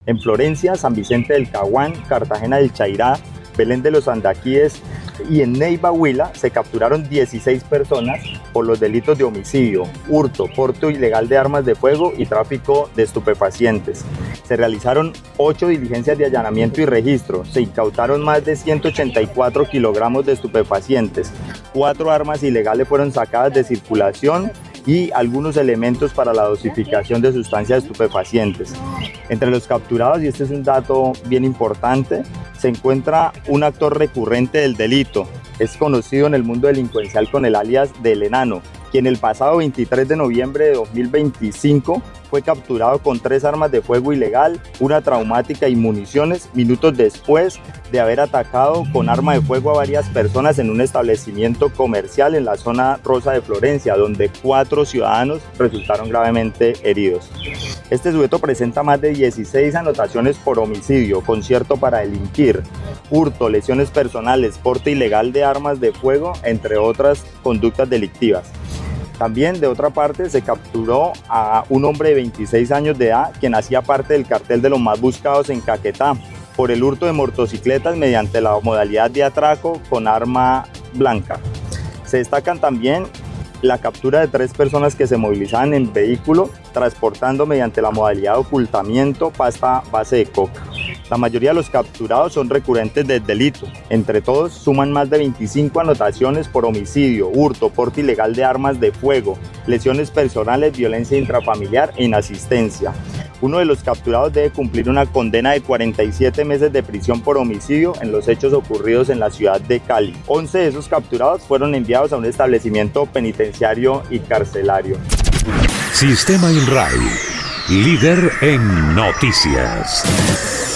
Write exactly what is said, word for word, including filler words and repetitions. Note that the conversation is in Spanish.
En Florencia, San Vicente del Caguán, Cartagena del Chairá, Belén de los Andaquíes y en Neiva, Huila, se capturaron dieciséis personas por los delitos de homicidio, hurto, porte ilegal de armas de fuego y tráfico de estupefacientes. Se realizaron ocho diligencias de allanamiento y registro, se incautaron más de ciento ochenta y cuatro kilogramos de estupefacientes, cuatro armas ilegales fueron sacadas de circulación y algunos elementos para la dosificación de sustancias estupefacientes. Entre los capturados, y este es un dato bien importante, se encuentra un actor recurrente del delito. Es conocido en el mundo delincuencial con el alias del Enano, quien el pasado veintitrés de noviembre de dos mil veinticinco fue capturado con tres armas de fuego ilegal, una traumática y municiones, minutos después de haber atacado con arma de fuego a varias personas en un establecimiento comercial en la zona rosa de Florencia, donde cuatro ciudadanos resultaron gravemente heridos. Este sujeto presenta más de dieciséis anotaciones por homicidio, concierto para delinquir, hurto, lesiones personales, porte ilegal de armas de fuego, entre otras conductas delictivas. También, de otra parte, se capturó a un hombre de veintiséis años de edad, quien hacía parte del cartel de los más buscados en Caquetá, por el hurto de motocicletas mediante la modalidad de atraco con arma blanca. Se destacan también la captura de tres personas que se movilizaban en vehículo, transportando mediante la modalidad de ocultamiento pasta base de coca. La mayoría de los capturados son recurrentes del delito. Entre todos suman más de veinticinco anotaciones por homicidio, hurto, porte ilegal de armas de fuego, lesiones personales, violencia intrafamiliar e inasistencia. Uno de los capturados debe cumplir una condena de cuarenta y siete meses de prisión por homicidio en los hechos ocurridos en la ciudad de Cali. once de esos capturados fueron enviados a un establecimiento penitenciario y carcelario. Sistema INRAI, líder en noticias.